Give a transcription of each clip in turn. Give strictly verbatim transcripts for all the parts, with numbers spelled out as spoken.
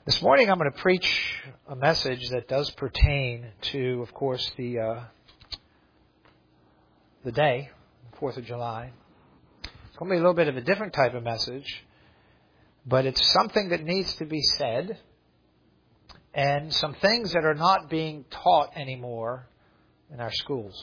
This morning I'm going to preach a message that does pertain to, of course, the uh, the day, fourth of July. It's going to be a little bit of a different type of message, but it's something that needs to be said, and some things that are not being taught anymore in our schools.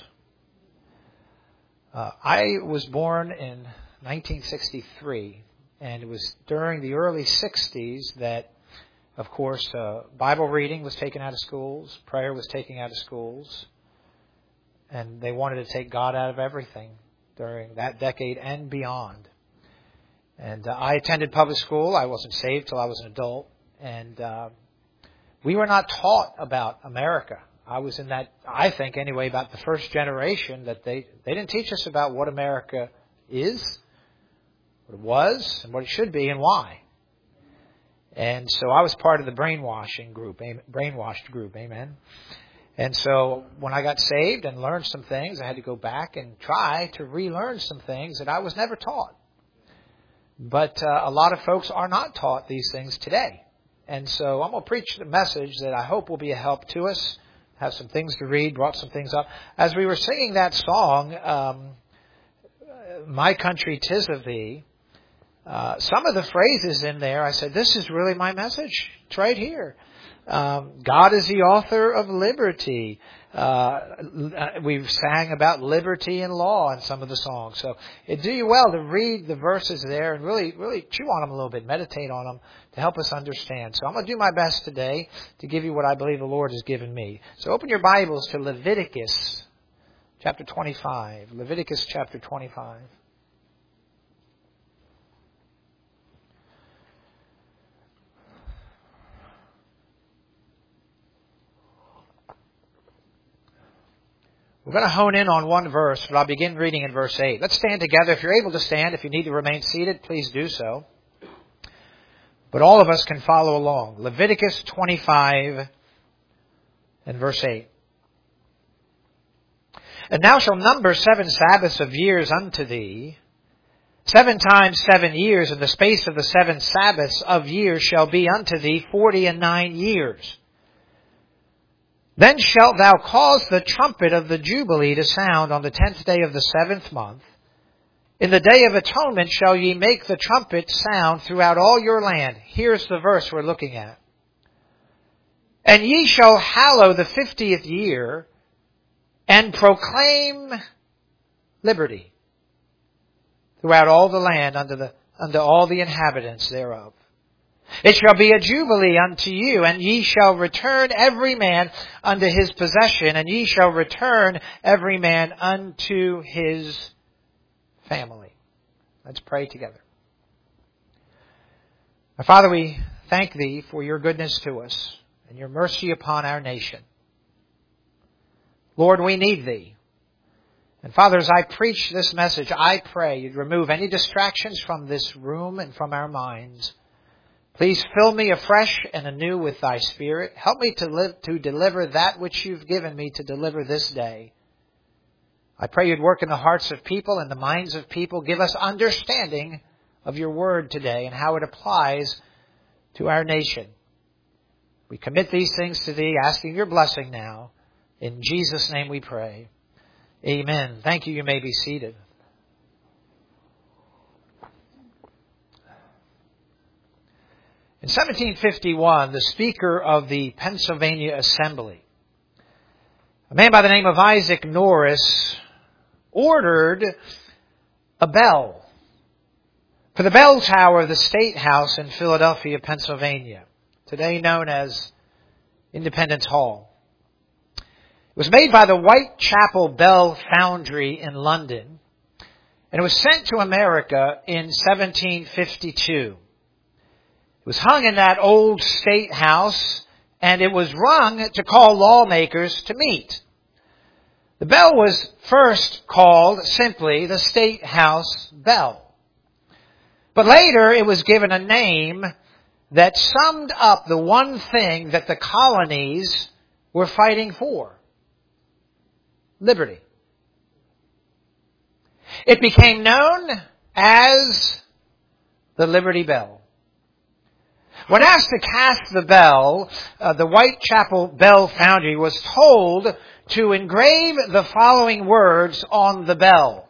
Uh, I was born in nineteen sixty-three, and it was during the early sixties that, of course, uh, Bible reading was taken out of schools, prayer was taken out of schools, and they wanted to take God out of everything during that decade and beyond. And uh, I attended public school. I wasn't saved till I was an adult, and uh, we were not taught about America. I was in that, I think anyway, about the first generation that they, they didn't teach us about what America is, what it was, and what it should be, and why. And so I was part of the brainwashing group, brainwashed group, amen. And so when I got saved and learned some things, I had to go back and try to relearn some things that I was never taught. But uh, a lot of folks are not taught these things today. And so I'm going to preach a message that I hope will be a help to us, have some things to read, brought some things up. As we were singing that song, um, My Country 'Tis of Thee, Uh, some of the phrases in there, I said, this is really my message. It's right here. Um, God is the author of liberty. Uh, we sang about liberty and law in some of the songs. So it'd do you well to read the verses there and really, really chew on them a little bit, meditate on them to help us understand. So I'm going to do my best today to give you what I believe the Lord has given me. So open your Bibles to Leviticus chapter twenty-five. Leviticus chapter twenty-five. We're going to hone in on one verse, but I'll begin reading in verse eight. Let's stand together. If you're able to stand, if you need to remain seated, please do so. But all of us can follow along. Leviticus twenty-five and verse eight. And thou shalt number seven Sabbaths of years unto thee. Seven times seven years, and the space of the seven Sabbaths of years shall be unto thee forty and nine years. Then shalt thou cause the trumpet of the Jubilee to sound on the tenth day of the seventh month. In the day of atonement shall ye make the trumpet sound throughout all your land. Here's the verse we're looking at. And ye shall hallow the fiftieth year and proclaim liberty throughout all the land unto the unto all the inhabitants thereof. It shall be a jubilee unto you, and ye shall return every man unto his possession, and ye shall return every man unto his family. Let's pray together. Our Father, we thank Thee for Your goodness to us and Your mercy upon our nation. Lord, we need Thee. And Father, as I preach this message, I pray You'd remove any distractions from this room and from our minds. Please fill me afresh and anew with Thy Spirit. Help me to live, to deliver that which You've given me to deliver this day. I pray You'd work in the hearts of people and the minds of people. Give us understanding of Your Word today and how it applies to our nation. We commit these things to Thee, asking Your blessing now. In Jesus' name we pray. Amen. Thank you. You may be seated. In seventeen fifty-one, the Speaker of the Pennsylvania Assembly, a man by the name of Isaac Norris, ordered a bell for the bell tower of the State House in Philadelphia, Pennsylvania, today known as Independence Hall. It was made by the Whitechapel Bell Foundry in London, and it was sent to America in seventeen fifty-two. It was hung in that old State House, and it was rung to call lawmakers to meet. The bell was first called simply the State House Bell. But later it was given a name that summed up the one thing that the colonies were fighting for: liberty. It became known as the Liberty Bell. When asked to cast the bell, uh, the Whitechapel Bell Foundry was told to engrave the following words on the bell.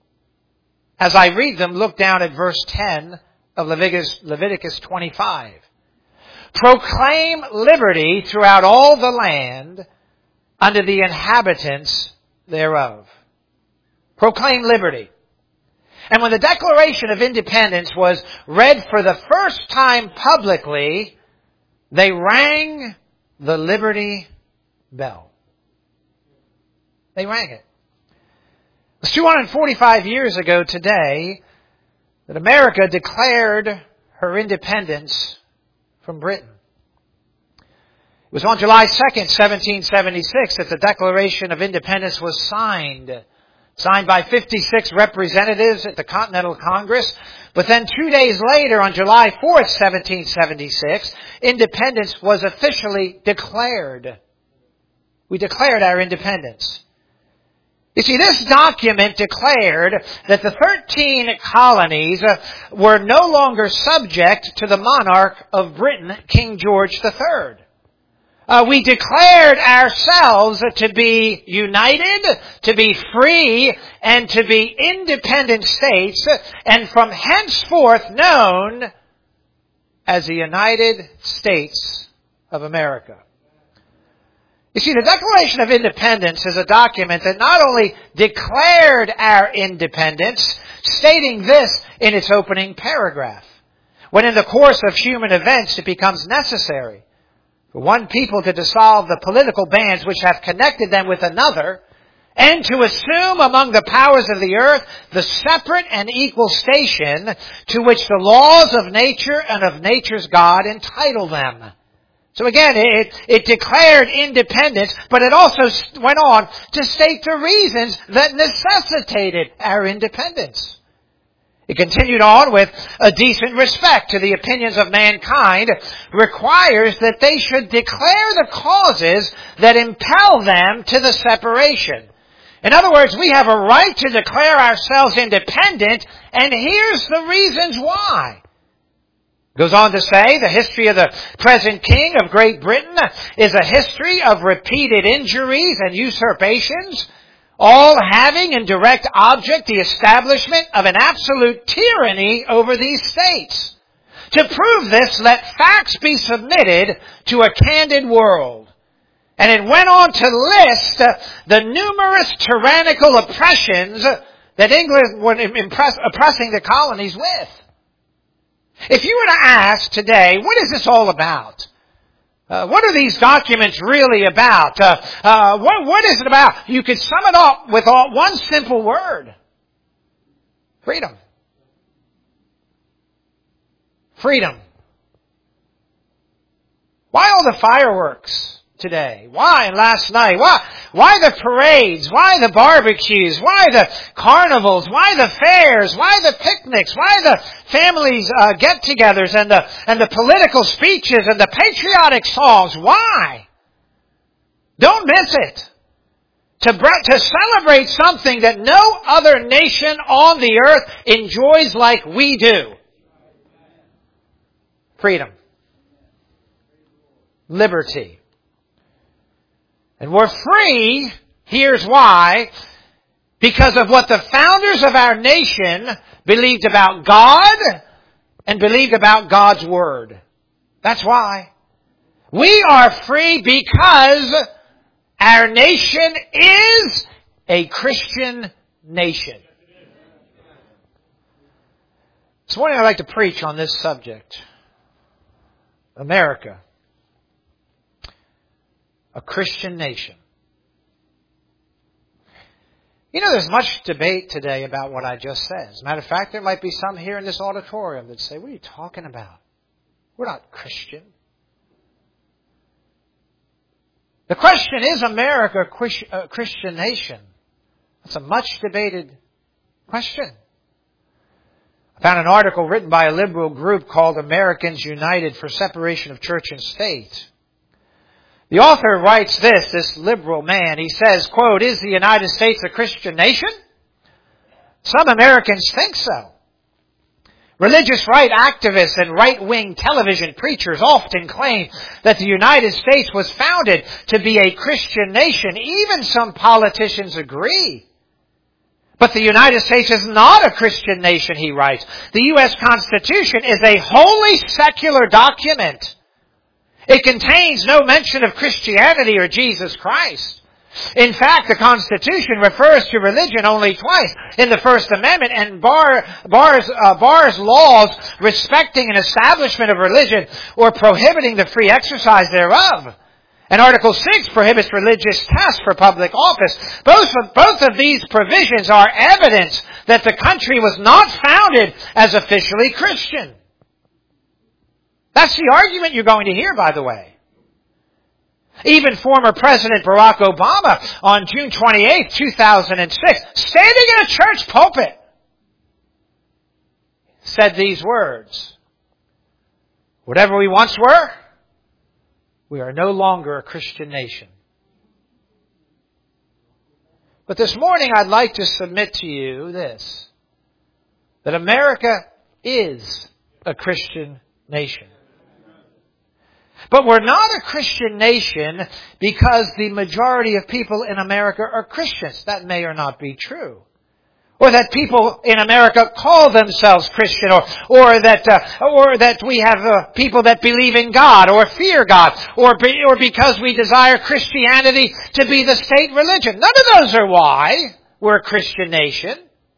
As I read them, look down at verse ten of Leviticus, Leviticus twenty-five. Proclaim liberty throughout all the land unto the inhabitants thereof. Proclaim liberty. And when the Declaration of Independence was read for the first time publicly, they rang the Liberty Bell. They rang it. It was two hundred forty-five years ago today that America declared her independence from Britain. It was on July second, seventeen seventy-six, that the Declaration of Independence was signed. Signed by fifty-six representatives at the Continental Congress. But then two days later, on July fourth, seventeen seventy-six, independence was officially declared. We declared our independence. You see, this document declared that the thirteen colonies were no longer subject to the monarch of Britain, King George the Third. Uh, we declared ourselves to be united, to be free, and to be independent states, and from henceforth known as the United States of America. You see, the Declaration of Independence is a document that not only declared our independence, stating this in its opening paragraph, when in the course of human events it becomes necessary for one people to dissolve the political bands which have connected them with another, and to assume among the powers of the earth the separate and equal station to which the laws of nature and of nature's God entitle them. So again, it, it declared independence, but it also went on to state the reasons that necessitated our independence. It continued on with a decent respect to the opinions of mankind requires that they should declare the causes that impel them to the separation. In other words, we have a right to declare ourselves independent, and here's the reasons why. It goes on to say, the history of the present king of Great Britain is a history of repeated injuries and usurpations, all having in direct object the establishment of an absolute tyranny over these states. To prove this, let facts be submitted to a candid world. And it went on to list the numerous tyrannical oppressions that England was impress, oppressing the colonies with. If you were to ask today, what is this all about? Uh, what are these documents really about? Uh, uh, what, what is it about? You could sum it up with all, one simple word. Freedom. Freedom. Why all the fireworks today? Why last night? Why, why the parades? Why the barbecues? Why the carnivals? Why the fairs? Why the picnics? Why the families uh, get-togethers and the and the political speeches and the patriotic songs? Why? Don't miss it. To to celebrate something that no other nation on the earth enjoys like we do. Freedom. Liberty. And we're free, here's why, because of what the founders of our nation believed about God and believed about God's Word. That's why. We are free because our nation is a Christian nation. This morning I'd like to preach on this subject. America. A Christian nation. You know, there's much debate today about what I just said. As a matter of fact, there might be some here in this auditorium that say, what are you talking about? We're not Christian. The question, is America a Christian nation? That's a much debated question. I found an article written by a liberal group called Americans United for Separation of Church and State. The author writes this, this liberal man. He says, quote, is the United States a Christian nation? Some Americans think so. Religious right activists and right-wing television preachers often claim that the United States was founded to be a Christian nation. Even some politicians agree. But the United States is not a Christian nation, he writes. The U S Constitution is a wholly secular document. It contains no mention of Christianity or Jesus Christ. In fact, the Constitution refers to religion only twice in the First Amendment and bar, bars, uh, bars laws respecting an establishment of religion or prohibiting the free exercise thereof. And Article six prohibits religious tests for public office. Both of, both of these provisions are evidence that the country was not founded as officially Christian. That's the argument you're going to hear, by the way. Even former President Barack Obama on June twenty-eighth, two thousand six, standing in a church pulpit, said these words, "Whatever we once were, we are no longer a Christian nation." But this morning I'd like to submit to you this, that America is a Christian nation. But we're not a Christian nation because the majority of people in America are Christians. That may or not be true. Or that people in America call themselves Christian, or or that uh, or that we have uh, people that believe in God or fear God, or be, or because we desire Christianity to be the state religion. None of those are why we're a Christian nation.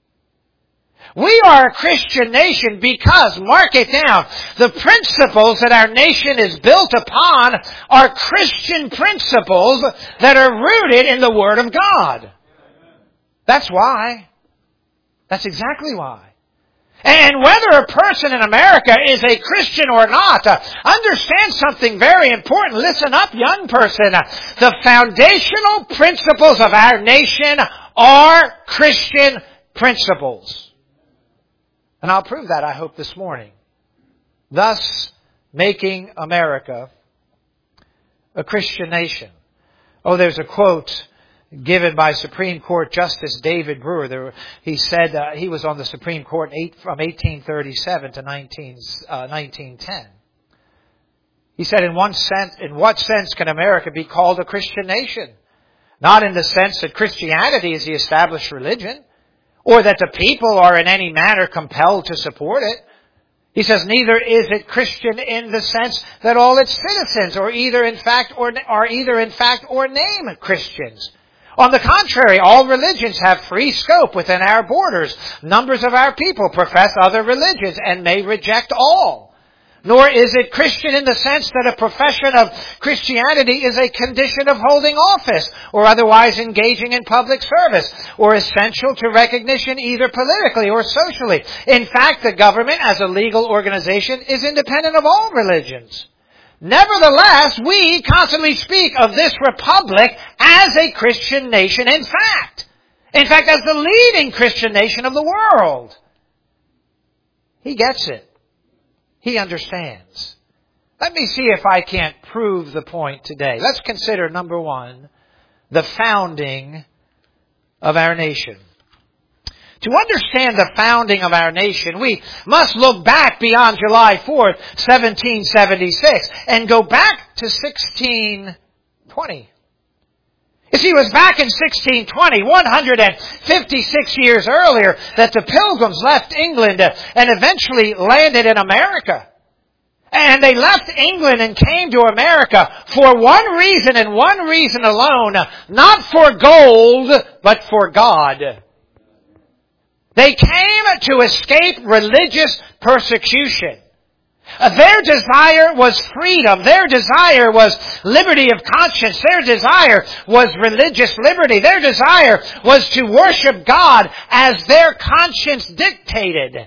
We are a Christian nation because, mark it down, the principles that our nation is built upon are Christian principles that are rooted in the Word of God. That's why. That's exactly why. And whether a person in America is a Christian or not, uh, understand something very important. Listen up, young person. Uh, the foundational principles of our nation are Christian principles. And I'll prove that, I hope, this morning. Thus, making America a Christian nation. Oh, there's a quote given by Supreme Court Justice David Brewer. There, he said uh, he was on the Supreme Court eight, from eighteen thirty-seven to nineteen, uh, nineteen ten. He said, in one sense, in what sense can America be called a Christian nation? Not in the sense that Christianity is the established religion, or that the people are in any manner compelled to support it. He says, neither is it Christian in the sense that all its citizens are either in fact or are either in fact or name Christians. On the contrary, all religions have free scope within our borders. Numbers of our people profess other religions and may reject all. Nor is it Christian in the sense that a profession of Christianity is a condition of holding office or otherwise engaging in public service or essential to recognition either politically or socially. In fact, the government as a legal organization is independent of all religions. Nevertheless, we constantly speak of this republic as a Christian nation in fact. In fact, as the leading Christian nation of the world. He gets it. He understands. Let me see if I can't prove the point today. Let's consider, number one, the founding of our nation. To understand the founding of our nation, we must look back beyond July fourth, seventeen seventy-six, and go back to sixteen twenty. You see, it was back in sixteen twenty, one hundred fifty-six years earlier, that the Pilgrims left England and eventually landed in America. And they left England and came to America for one reason and one reason alone, not for gold, but for God. They came to escape religious persecution. Their desire was freedom. Their desire was liberty of conscience. Their desire was religious liberty. Their desire was to worship God as their conscience dictated.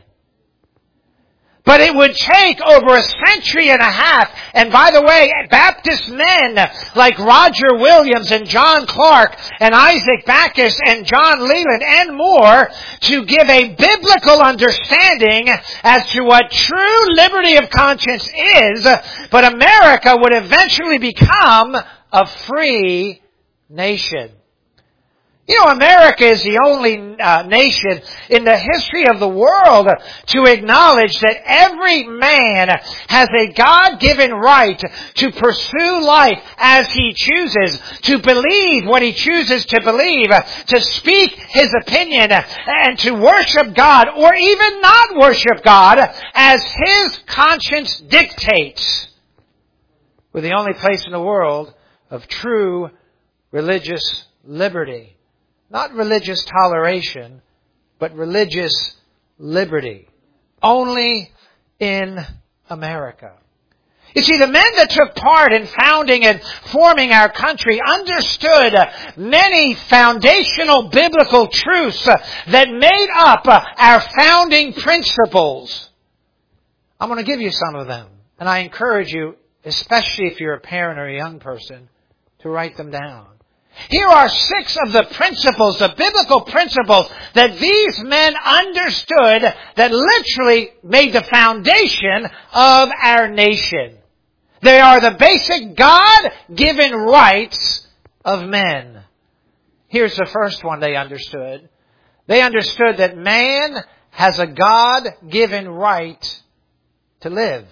But it would take over a century and a half. And by the way, Baptist men like Roger Williams and John Clark and Isaac Backus and John Leland and more to give a biblical understanding as to what true liberty of conscience is. But America would eventually become a free nation. You know, America is the only uh, nation in the history of the world to acknowledge that every man has a God-given right to pursue life as he chooses, to believe what he chooses to believe, to speak his opinion, and to worship God or even not worship God as his conscience dictates. We're the only place in the world of true religious liberty. Not religious toleration, but religious liberty. Only in America. You see, the men that took part in founding and forming our country understood many foundational biblical truths that made up our founding principles. I'm going to give you some of them. And I encourage you, especially if you're a parent or a young person, to write them down. Here are six of the principles, the biblical principles that these men understood that literally made the foundation of our nation. They are the basic God-given rights of men. Here's the first one they understood. They understood that man has a God-given right to live.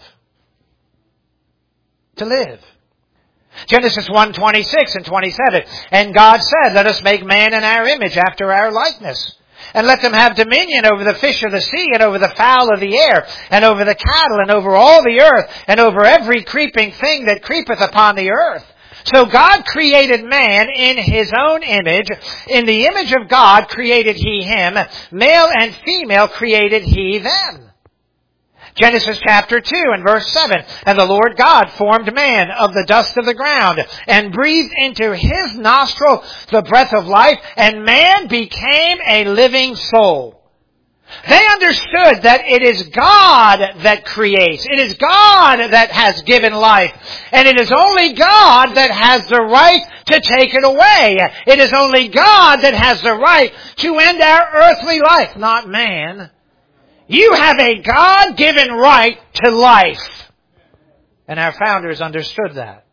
To live. Genesis one twenty-six and twenty-seven. And God said, let us make man in our image, after our likeness. And let them have dominion over the fish of the sea, and over the fowl of the air, and over the cattle, and over all the earth, and over every creeping thing that creepeth upon the earth. So God created man in His own image. In the image of God created He him. Male and female created He them. Genesis chapter two and verse seven. And the Lord God formed man of the dust of the ground, and breathed into his nostril the breath of life, and man became a living soul. They understood that it is God that creates. It is God that has given life. And it is only God that has the right to take it away. It is only God that has the right to end our earthly life, not man. You have a God-given right to life. And our founders understood that.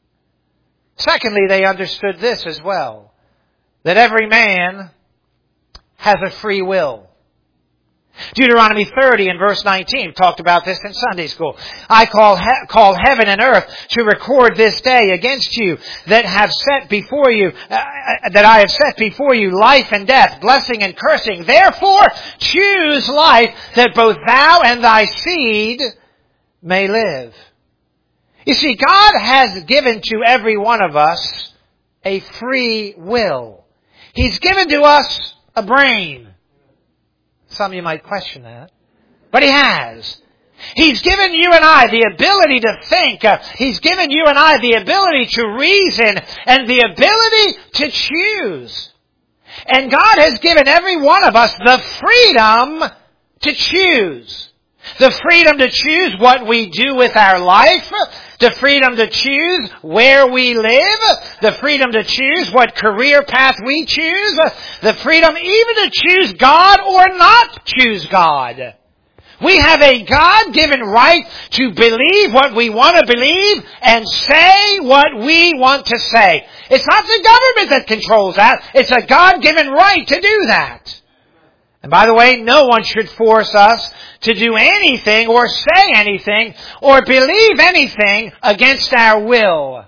Secondly, they understood this as well. That every man has a free will. Deuteronomy thirty and verse nineteen talked about this in Sunday school. I call, he- call heaven and earth to record this day against you that have set before you, uh, that I have set before you life and death, blessing and cursing. Therefore, choose life that both thou and thy seed may live. You see, God has given to every one of us a free will. He's given to us a brain. Some of you might question that. But He has. He's given you and I the ability to think. Uh, he's given you and I the ability to reason and the ability to choose. And God has given every one of us the freedom to choose. The freedom to choose what we do with our life. The freedom to choose where we live. The freedom to choose what career path we choose. The freedom even to choose God or not choose God. We have a God-given right to believe what we want to believe and say what we want to say. It's not the government that controls that. It's a God-given right to do that. And by the way, no one should force us to do anything or say anything or believe anything against our will.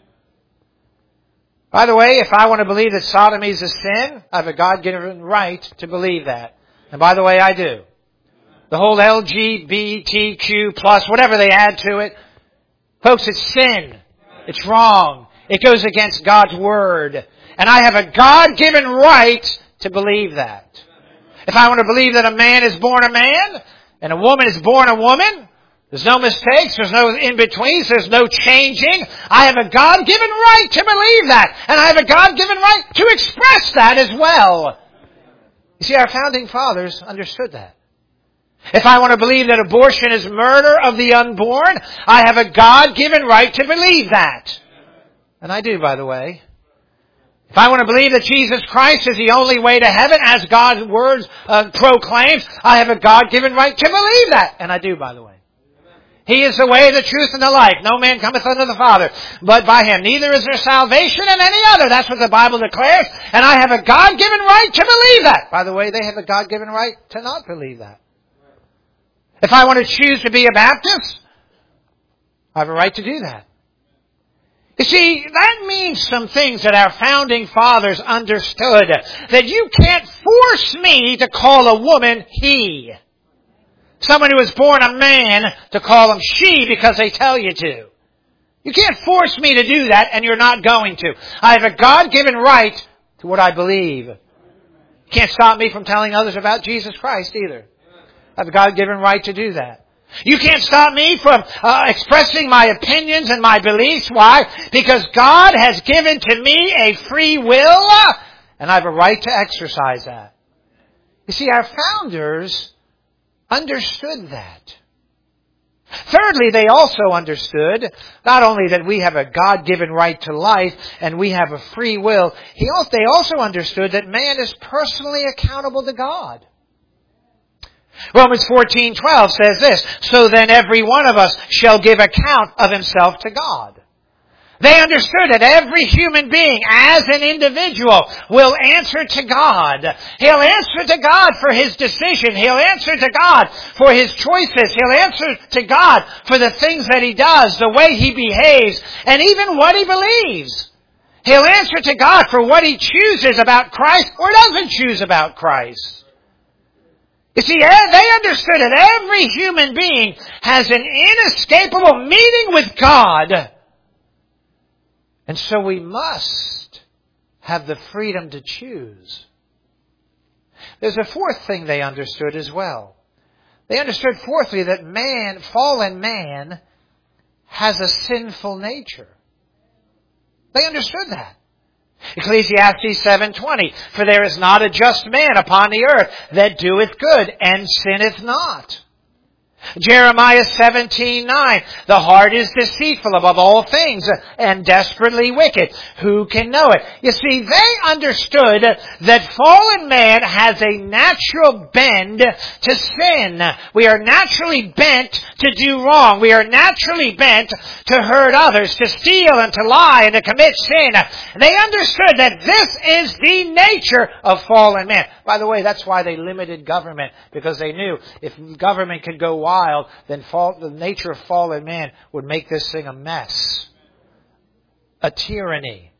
By the way, if I want to believe that sodomy is a sin, I have a God-given right to believe that. And by the way, I do. The whole L G B T Q plus, whatever they add to it, folks, it's sin. It's wrong. It goes against God's Word. And I have a God-given right to believe that. If I want to believe that a man is born a man and a woman is born a woman, there's no mistakes, there's no in-betweens, there's no changing. I have a God-given right to believe that. And I have a God-given right to express that as well. You see, our founding fathers understood that. If I want to believe that abortion is murder of the unborn, I have a God-given right to believe that. And I do, by the way. If I want to believe that Jesus Christ is the only way to heaven, as God's Word uh, proclaims, I have a God-given right to believe that. And I do, by the way. He is the way, the truth, and the life. No man cometh unto the Father but by Him. Neither is there salvation in any other. That's what the Bible declares. And I have a God-given right to believe that. By the way, they have a God-given right to not believe that. If I want to choose to be a Baptist, I have a right to do that. You see, that means some things that our founding fathers understood. That you can't force me to call a woman he. Someone who was born a man to call them she because they tell you to. You can't force me to do that, and you're not going to. I have a God-given right to what I believe. You can't stop me from telling others about Jesus Christ either. I have a God-given right to do that. You can't stop me from uh, expressing my opinions and my beliefs. Why? Because God has given to me a free will, and I have a right to exercise that. You see, our founders understood that. Thirdly, they also understood not only that we have a God-given right to life and we have a free will, he also, they also understood that man is personally accountable to God. Romans fourteen twelve says this, so then every one of us shall give account of himself to God. They understood that every human being, as an individual, will answer to God. He'll answer to God for his decision. He'll answer to God for his choices. He'll answer to God for the things that he does, the way he behaves, and even what he believes. He'll answer to God for what he chooses about Christ or doesn't choose about Christ. You see, they understood that every human being has an inescapable meeting with God. And so we must have the freedom to choose. There's a fourth thing they understood as well. They understood, fourthly, that man, fallen man, has a sinful nature. They understood that. Ecclesiastes seven twenty, for there is not a just man upon the earth that doeth good and sinneth not. Jeremiah seventeen nine, the heart is deceitful above all things and desperately wicked. Who can know it? You see, they understood that fallen man has a natural bend to sin. We are naturally bent to do wrong. We are naturally bent to hurt others, to steal and to lie and to commit sin. They understood that this is the nature of fallen man. By the way, that's why they limited government, because they knew if government could go wild, then fall, the nature of fallen man would make this thing a mess. A tyranny.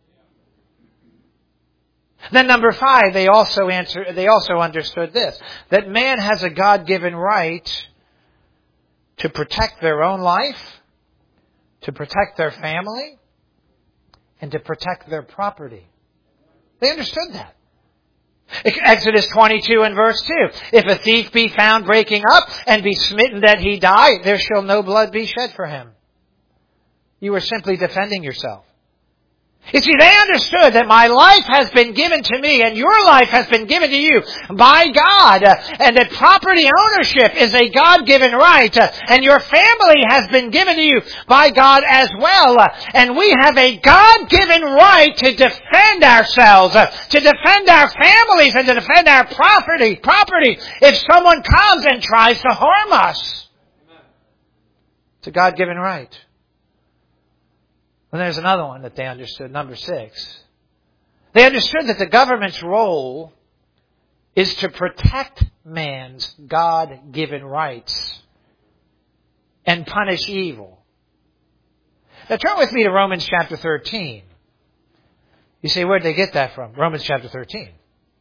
Then number five, they also answer, they also understood this, that man has a God-given right to protect their own life, to protect their family, and to protect their property. They understood that. Exodus twenty-two and verse two. If a thief be found breaking up and be smitten that he die, there shall no blood be shed for him. You are simply defending yourself. You see, they understood that my life has been given to me and your life has been given to you by God, and that property ownership is a God-given right, and your family has been given to you by God as well. And we have a God-given right to defend ourselves, to defend our families, and to defend our property, property if someone comes and tries to harm us. It's a God-given right. And there's another one that they understood, number six. They understood that the government's role is to protect man's God-given rights and punish evil. Now turn with me to Romans chapter thirteen. You say, where did they get that from? Romans chapter thirteen.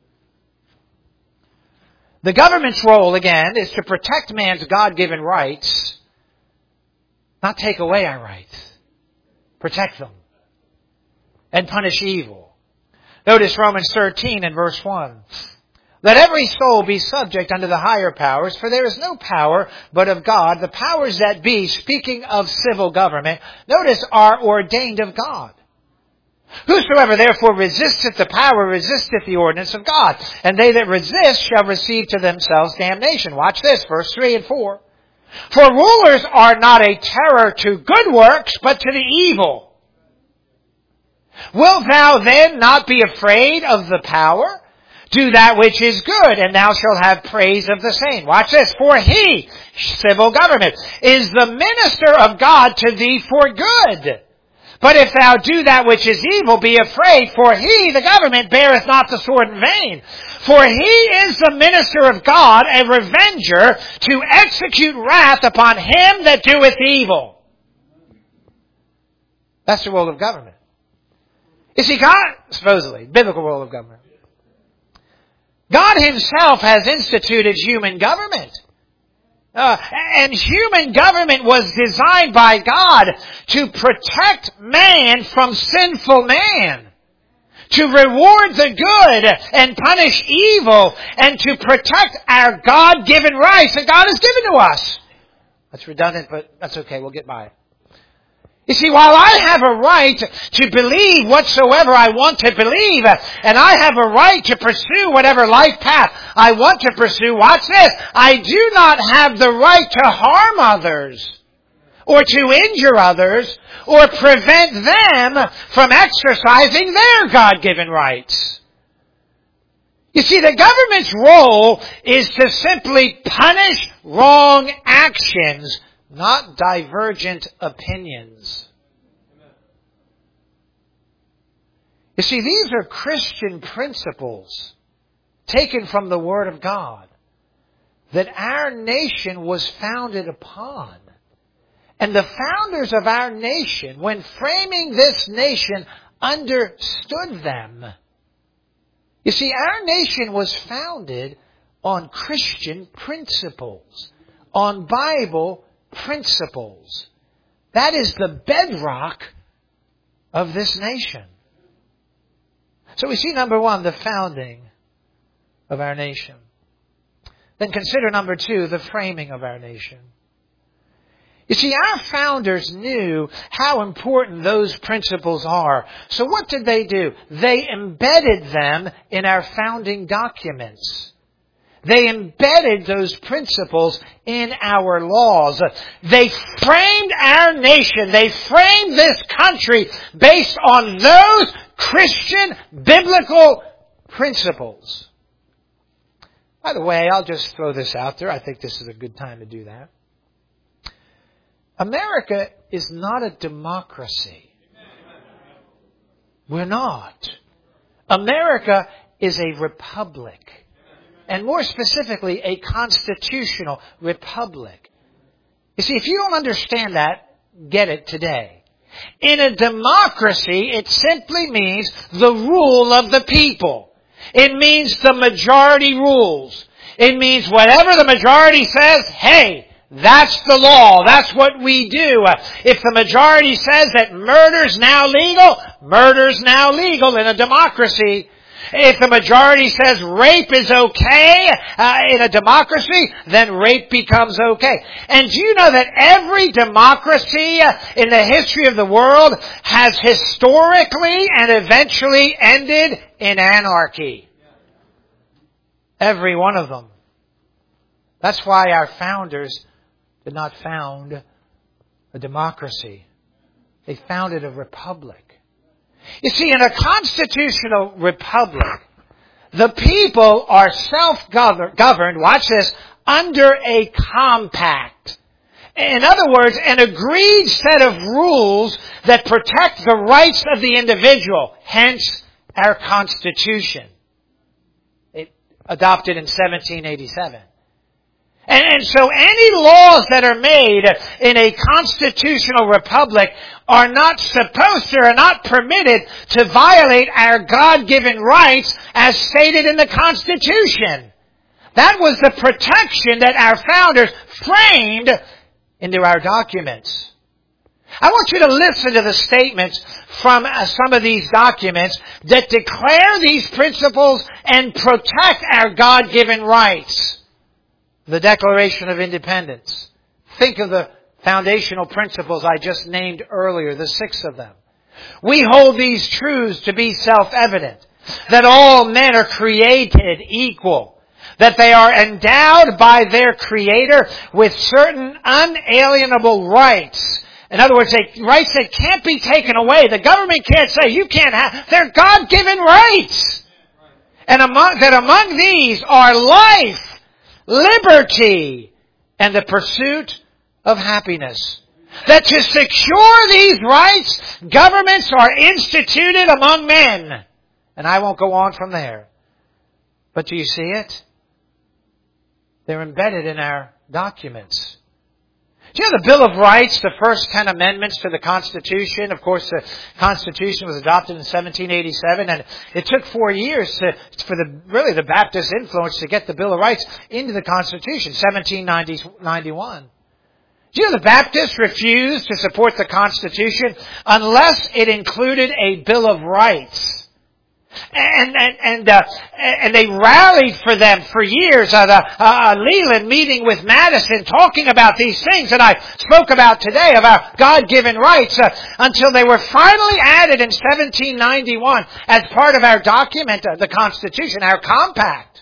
The government's role, again, is to protect man's God-given rights, not take away our rights. Protect them. And punish evil. Notice Romans thirteen and verse one. Let every soul be subject unto the higher powers, for there is no power but of God. The powers that be, speaking of civil government, notice, are ordained of God. Whosoever therefore resisteth the power resisteth the ordinance of God. And they that resist shall receive to themselves damnation. Watch this, verse three and four. For rulers are not a terror to good works, but to the evil. Wilt thou then not be afraid of the power? Do that which is good, and thou shalt have praise of the same. Watch this. For he, civil government, is the minister of God to thee for good. But if thou do that which is evil, be afraid, for he, the government, beareth not the sword in vain. For he is the minister of God, a revenger, to execute wrath upon him that doeth evil. That's the role of government. You see, God, supposedly, biblical role of government. God himself has instituted human government. Uh, and human government was designed by God to protect man from sinful man, to reward the good and punish evil, and to protect our God-given rights that God has given to us. That's redundant, but that's okay. We'll get by it. You see, while I have a right to believe whatsoever I want to believe, and I have a right to pursue whatever life path I want to pursue, watch this, I do not have the right to harm others, or to injure others, or prevent them from exercising their God-given rights. You see, the government's role is to simply punish wrong actions, not divergent opinions. You see, these are Christian principles taken from the Word of God that our nation was founded upon. And the founders of our nation, when framing this nation, understood them. You see, our nation was founded on Christian principles, on Bible principles. That is the bedrock of this nation. So we see, number one, the founding of our nation. Then consider, number two, the framing of our nation. You see, our founders knew how important those principles are. So what did they do? They embedded them in our founding documents. They embedded those principles in our laws. They framed our nation. They framed this country based on those Christian biblical principles. By the way, I'll just throw this out there. I think this is a good time to do that. America is not a democracy. We're not. America is a republic. And more specifically, a constitutional republic. You see, if you don't understand that, get it today. In a democracy, it simply means the rule of the people. It means the majority rules. It means whatever the majority says, hey, that's the law. That's what we do. If the majority says that murder's now legal, murder's now legal in a democracy. If the majority says rape is okay uh, in a democracy, then rape becomes okay. And do you know that every democracy uh, in the history of the world has historically and eventually ended in anarchy? Every one of them. That's why our founders did not found a democracy. They founded a republic. You see, in a constitutional republic, the people are self-governed, watch this, under a compact. In other words, an agreed set of rules that protect the rights of the individual, hence our Constitution, it, adopted in seventeen eighty-seven. And, and so any laws that are made in a constitutional republic are not supposed to, are not permitted to violate our God-given rights as stated in the Constitution. That was the protection that our founders framed into our documents. I want you to listen to the statements from some of these documents that declare these principles and protect our God-given rights. The Declaration of Independence. Think of the foundational principles I just named earlier, the six of them. We hold these truths to be self-evident, that all men are created equal, that they are endowed by their Creator with certain unalienable rights. In other words, they, rights that can't be taken away. The government can't say, you can't have, they're God-given rights. And among, that among these are life, liberty, and the pursuit of happiness. That to secure these rights, governments are instituted among men. And I won't go on from there. But do you see it? They're embedded in our documents. Do you know the Bill of Rights, the first ten amendments to the Constitution? Of course, the Constitution was adopted in seventeen eighty-seven, and it took four years to, for the really the Baptist influence to get the Bill of Rights into the Constitution, seventeen ninety-one. Do you know the Baptists refused to support the Constitution unless it included a Bill of Rights? And and and, uh, and they rallied for them for years. Uh, the, uh, Leland meeting with Madison, talking about these things that I spoke about today, of our God-given rights, uh, until they were finally added in seventeen ninety-one as part of our document, uh, the Constitution, our compact.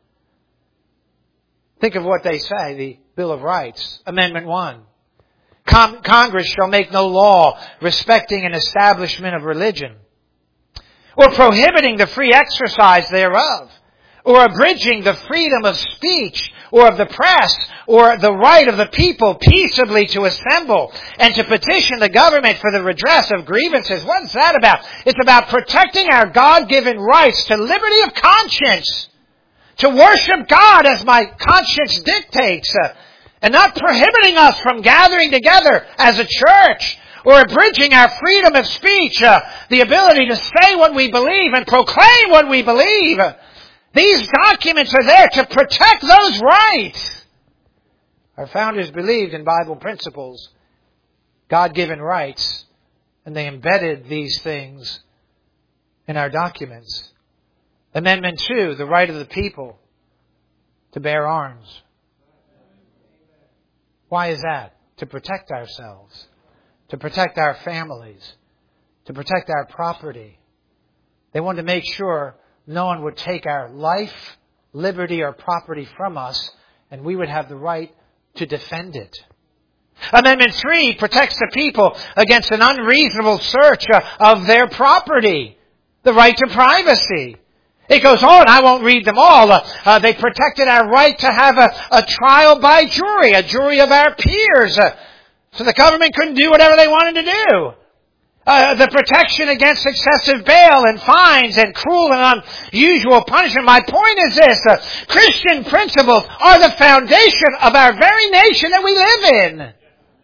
Think of what they say, the Bill of Rights, Amendment one. Con- Congress shall make no law respecting an establishment of religion, or prohibiting the free exercise thereof, or abridging the freedom of speech, or of the press, or the right of the people peaceably to assemble, and to petition the government for the redress of grievances. What's that about? It's about protecting our God-given rights to liberty of conscience, to worship God as my conscience dictates, uh, and not prohibiting us from gathering together as a church, or abridging our freedom of speech, uh, the ability to say what we believe and proclaim what we believe. These documents are there to protect those rights. Our founders believed in Bible principles, God-given rights, and they embedded these things in our documents. Amendment two, the right of the people to bear arms. Why is that? To protect ourselves. To protect our families, to protect our property. They wanted to make sure no one would take our life, liberty, or property from us, and we would have the right to defend it. Amendment three protects the people against an unreasonable search of their property, the right to privacy. It goes on, I won't read them all. Uh, uh, they protected our right to have a, a trial by jury, a jury of our peers, uh, so the government couldn't do whatever they wanted to do. Uh, the protection against excessive bail and fines and cruel and unusual punishment. My point is this. Uh, Christian principles are the foundation of our very nation that we live in.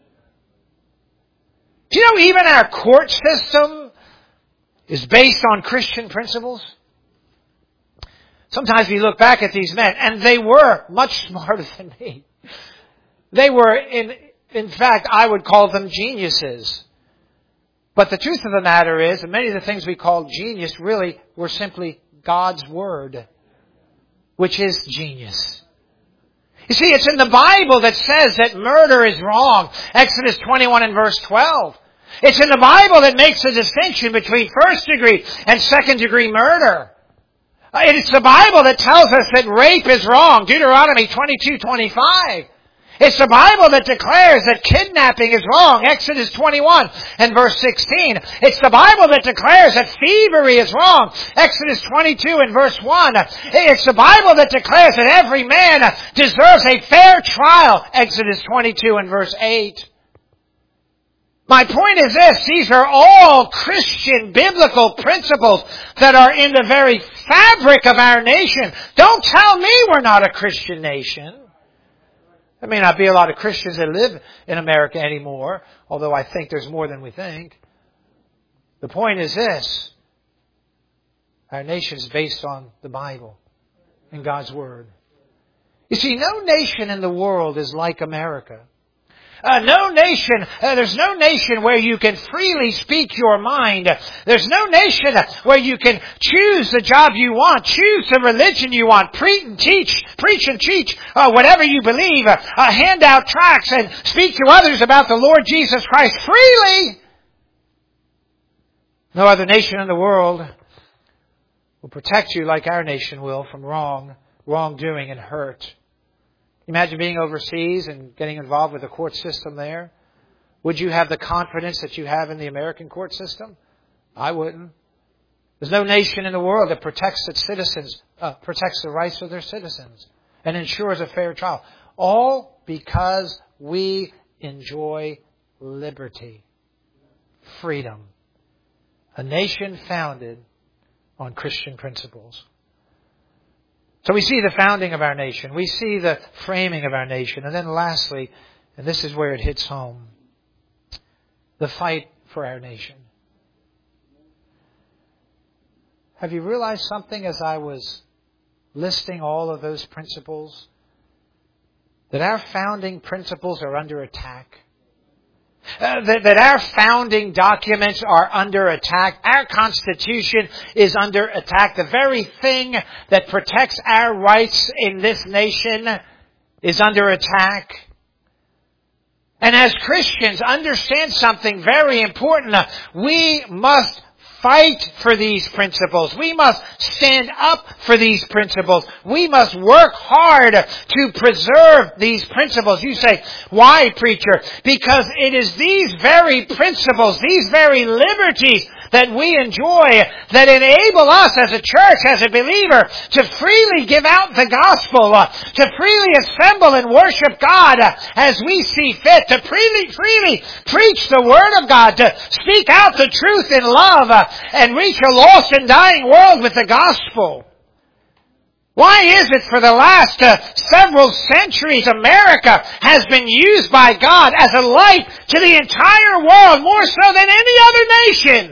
Do you know even our court system is based on Christian principles? Sometimes we look back at these men, and they were much smarter than me. They were in... In fact, I would call them geniuses. But the truth of the matter is, that many of the things we call genius really were simply God's Word, which is genius. You see, it's in the Bible that says that murder is wrong. Exodus twenty-one and verse twelve. It's in the Bible that makes a distinction between first degree and second degree murder. It's the Bible that tells us that rape is wrong. Deuteronomy twenty-two twenty-five. It's the Bible that declares that kidnapping is wrong. Exodus twenty-one and verse sixteen. It's the Bible that declares that thievery is wrong. Exodus twenty-two and verse one. It's the Bible that declares that every man deserves a fair trial. Exodus twenty-two and verse eight. My point is this. These are all Christian biblical principles that are in the very fabric of our nation. Don't tell me we're not a Christian nation. There may not be a lot of Christians that live in America anymore, although I think there's more than we think. The point is this. Our nation is based on the Bible and God's Word. You see, no nation in the world is like America. Uh, no nation, uh, there's no nation where you can freely speak your mind. There's no nation where you can choose the job you want, choose the religion you want, preach and teach, preach and teach uh, whatever you believe, uh, uh, hand out tracts and speak to others about the Lord Jesus Christ freely. No other nation in the world will protect you like our nation will from wrong, wrongdoing and hurt. Imagine being overseas and getting involved with the court system there. Would you have the confidence that you have in the American court system? I wouldn't. There's no nation in the world that protects its citizens uh, protects the rights of their citizens and ensures a fair trial. All because we enjoy liberty, freedom. A nation founded on Christian principles. So we see the founding of our nation. We see the framing of our nation. And then lastly, and this is where it hits home, the fight for our nation. Have you realized something as I was listing all of those principles? That our founding principles are under attack. Uh, that, that our founding documents are under attack. Our Constitution is under attack. The very thing that protects our rights in this nation is under attack. And as Christians, understand something very important. We must fight for these principles. We must stand up for these principles. We must work hard to preserve these principles. You say, why, preacher? Because it is these very principles, these very liberties that we enjoy that enable us as a church, as a believer, to freely give out the gospel, uh, to freely assemble and worship God uh, as we see fit, to freely, freely preach the Word of God, to speak out the truth in love uh, and reach a lost and dying world with the gospel. Why is it for the last uh, several centuries America has been used by God as a light to the entire world more so than any other nation?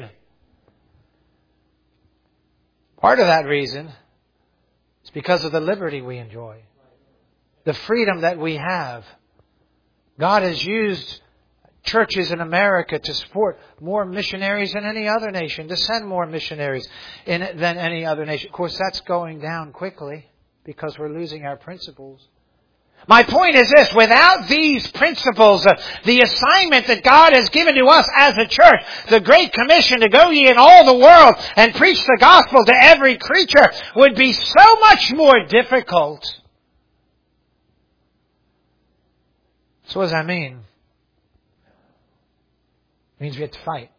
Part of that reason is because of the liberty we enjoy. The freedom that we have. God has used churches in America to support more missionaries than any other nation, to send more missionaries in than any other nation. Of course, that's going down quickly because we're losing our principles. My point is this, without these principles, uh, the assignment that God has given to us as a church, the Great Commission to go ye in all the world and preach the gospel to every creature, would be so much more difficult. So what does that mean? It means we have to fight.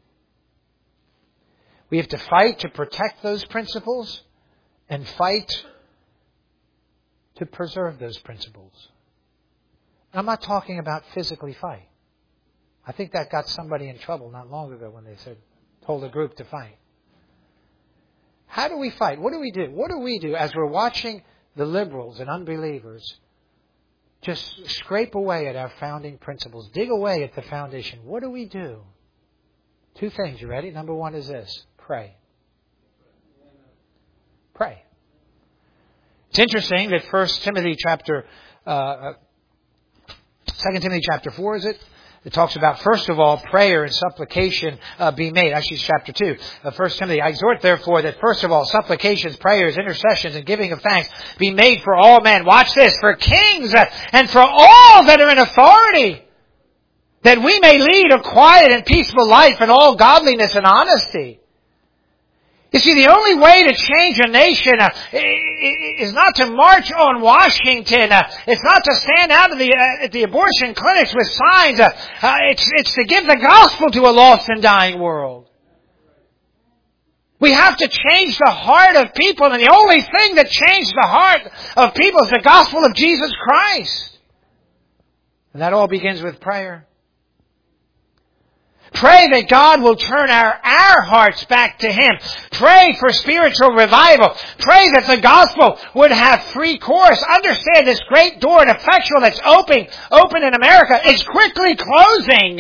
We have to fight to protect those principles and fight to preserve those principles. I'm not talking about physically fight. I think that got somebody in trouble not long ago when they said, told a group to fight. How do we fight? What do we do? What do we do as we're watching the liberals and unbelievers just scrape away at our founding principles, dig away at the foundation? What do we do? Two things, you ready? Number one is this, pray. Pray. It's interesting that First Timothy chapter, uh, Second Timothy chapter four, is it? It talks about, first of all, prayer and supplication uh, be made. Actually, it's chapter two. Uh, First Timothy, I exhort therefore that first of all, supplications, prayers, intercessions, and giving of thanks be made for all men. Watch this, for kings uh, and for all that are in authority, that we may lead a quiet and peaceful life in all godliness and honesty. You see, the only way to change a nation uh, is not to march on Washington. Uh, it's not to stand out of the, uh, at the abortion clinics with signs. Uh, uh, it's, it's to give the gospel to a lost and dying world. We have to change the heart of people, and the only thing that changed the heart of people is the gospel of Jesus Christ. And that all begins with prayer. Pray that God will turn our, our hearts back to Him. Pray for spiritual revival. Pray that the gospel would have free course. Understand this great door and effectual that's open, open in America is quickly closing.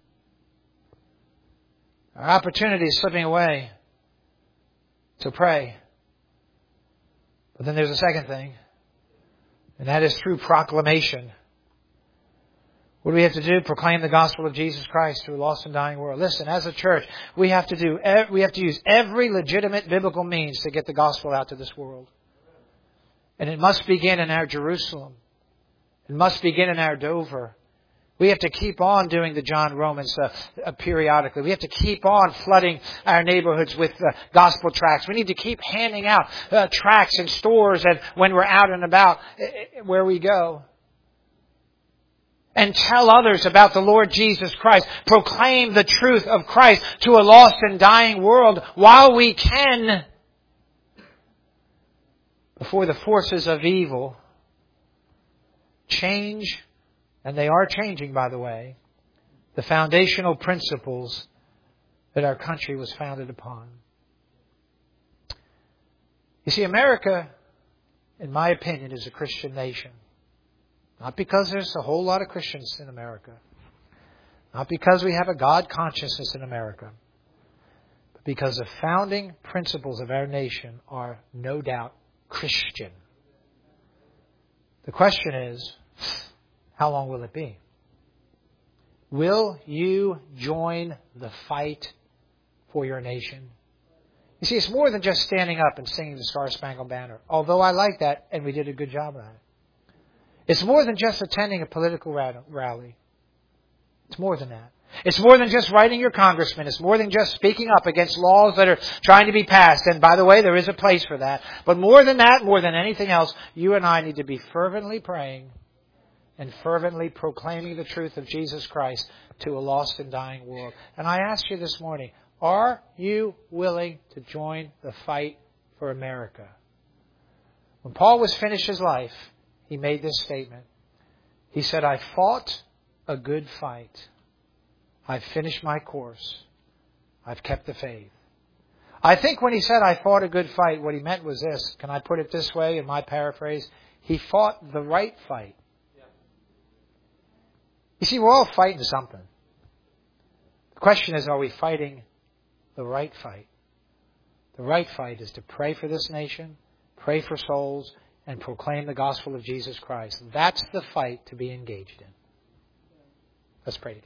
Our opportunity is slipping away. So pray. But then there's a second thing, and that is through proclamation. What do we have to do? Proclaim the gospel of Jesus Christ to a lost and dying world. Listen, as a church, we have to do, we have to use every legitimate biblical means to get the gospel out to this world. And it must begin in our Jerusalem. It must begin in our Dover. We have to keep on doing the John Romans uh, uh, periodically. We have to keep on flooding our neighborhoods with uh, gospel tracts. We need to keep handing out uh, tracts in stores and when we're out and about uh, where we go. And tell others about the Lord Jesus Christ. Proclaim the truth of Christ to a lost and dying world while we can. before the forces of evil change, and they are changing, by the way, the foundational principles that our country was founded upon. You see, America, in my opinion, is a Christian nation. Not because there's a whole lot of Christians in America. Not because we have a God consciousness in America. But because the founding principles of our nation are no doubt Christian. The question is, how long will it be? Will you join the fight for your nation? You see, it's more than just standing up and singing the Star Spangled Banner. Although I like that, and we did a good job of that. It's more than just attending a political rally. It's more than that. It's more than just writing your congressman. It's more than just speaking up against laws that are trying to be passed. And by the way, there is a place for that. But more than that, more than anything else, you and I need to be fervently praying and fervently proclaiming the truth of Jesus Christ to a lost and dying world. And I ask you this morning, are you willing to join the fight for America? When Paul was finished his life, he made this statement. He said, I fought a good fight. I've finished my course. I've kept the faith. I think when he said, I fought a good fight, what he meant was this. Can I put it this way in my paraphrase? He fought the right fight. You see, we're all fighting something. The question is, are we fighting the right fight? The right fight is to pray for this nation, pray for souls, and proclaim the gospel of Jesus Christ. That's the fight to be engaged in. Let's pray together.